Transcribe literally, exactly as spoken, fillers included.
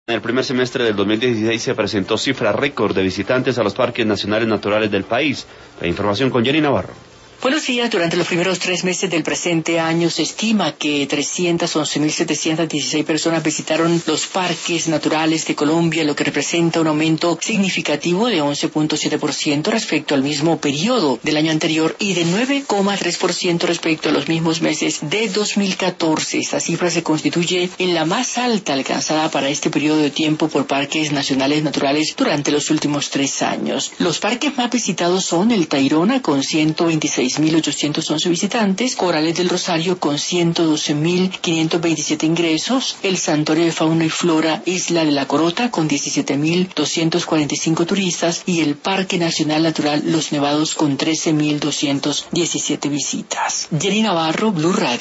En el primer semestre del dos mil dieciséis se presentó cifra récord de visitantes a los parques nacionales naturales del país. La información con Jenny Navarro. Buenos días. Durante los primeros tres meses del presente año se estima que trescientas once mil setecientas dieciséis personas visitaron los parques naturales de Colombia, lo que representa un aumento significativo de once punto siete por ciento respecto al mismo periodo del año anterior y de nueve coma tres por ciento respecto a los mismos meses de dos mil catorce. Esta cifra se constituye en la más alta alcanzada para este periodo de tiempo por parques nacionales naturales durante los últimos tres años. Los parques más visitados son el Tayrona con ciento veintiséis mil ochocientos once visitantes, Corales del Rosario con ciento doce mil quinientos veintisiete ingresos, el Santuario de Fauna y Flora Isla de la Corota con diecisiete mil doscientos cuarenta y cinco turistas y el Parque Nacional Natural Los Nevados con trece mil doscientos diecisiete visitas. Jenny Navarro, Blue Radio.